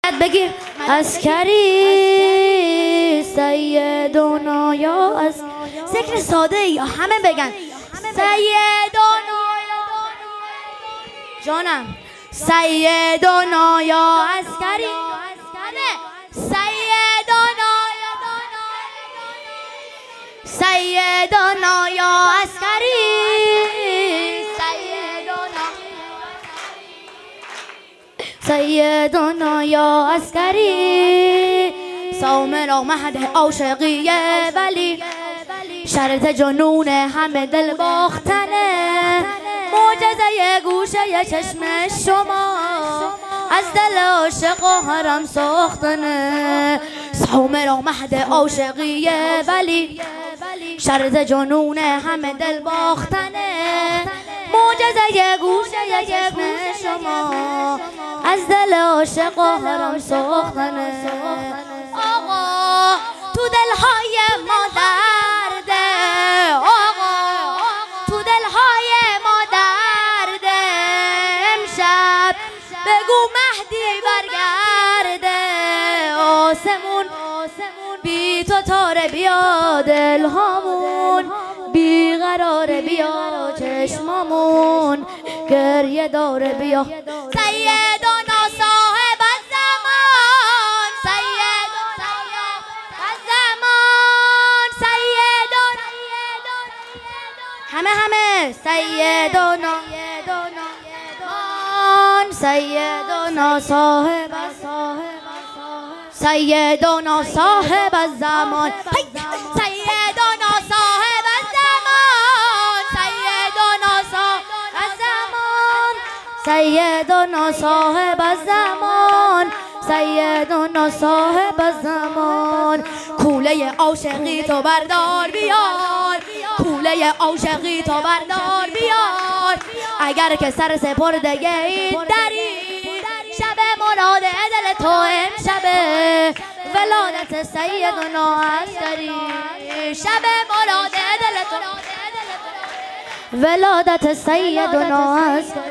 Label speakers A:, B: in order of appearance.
A: فقط بگیر عسکری سیدنا یا از ذکر ساده یا همه بگن سیدنا جانم سیدنا یا عسکری سیدنا یا عسکری سیدنا یا عسکری سامر مهد عاشقیه ولی شرط جنون همه دل باختنه معجزه گوشه چشم شما از دل عاشق و حرم ساختنه سامر مهد عاشقیه ولی شرط جنون همه دل باختنه معجزه گوشه چشم شما از دل عاشق و حرم ساختنه آقا تو دلهای ما درده آقا تو دلهای ما درده امشب بگو مهدی برگرده آسمون بی تو تاره بیا دلهامون بیقراره بیا چشمامون گریه داره بیا سیدنا صاحب الزمان سیدنا الزمان سیدنا همه سیدنا سیدنا صاحب سیدنا صاحب الزمان سیدنا صاحب الزمان سیدنا صاحب الزمان سیدنا صاحب الزمان سیدنا صاحب الزمان کوله عاشقی تو بردار بیار کوله عاشقی تو بردار بیار اگر که سر سپردگی این دری شب مراد دل تو امشبه ولادت سیدنا عسکری شب مراد دل تو ولادت سیدنا عسکری